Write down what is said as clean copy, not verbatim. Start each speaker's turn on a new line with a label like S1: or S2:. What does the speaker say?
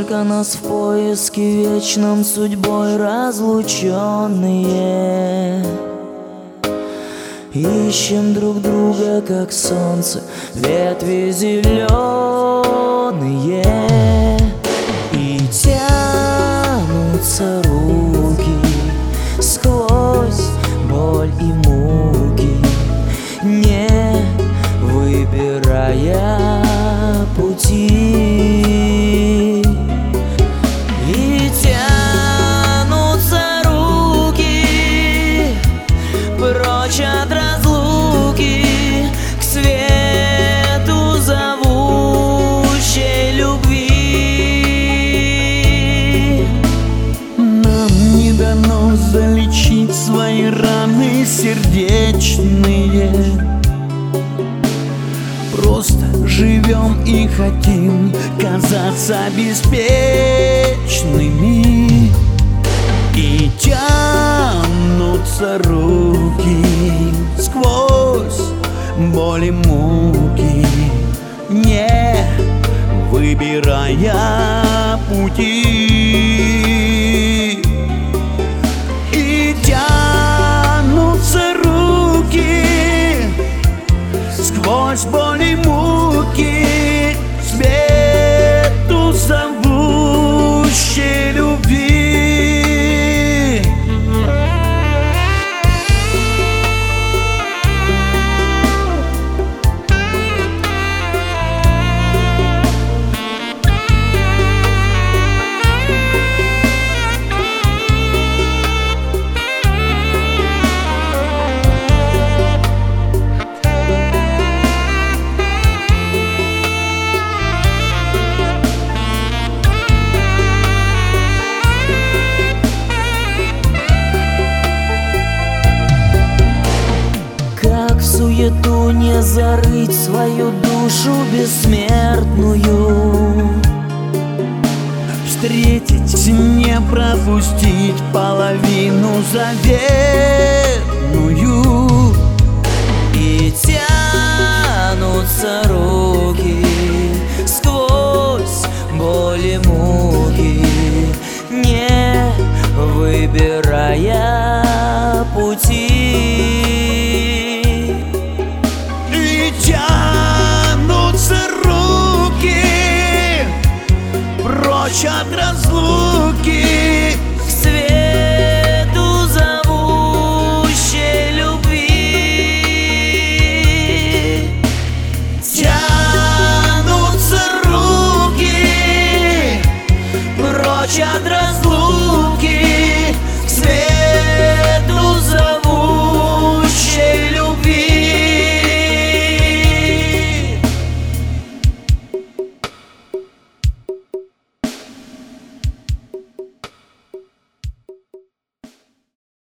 S1: Сколько нас в поиске вечном, судьбой разлученные. Ищем друг друга, как солнце, ветви зеленые. И тянутся руки сквозь боль и муки, не выбирая пути. И тянутся руки прочь от разлуки, к свету зовущей любви.
S2: Нам не дано залечить свои раны сердечные. Просто живем и хотим казаться беспечными. И тянутся руки сквозь боль и муки, не выбирая пути. И тянутся руки сквозь боль и муки, к свету зовущей любви.
S1: В суету не зарыть свою душу бессмертную,
S2: Встретить, не пропустить половину заветную.
S1: и тянутся руки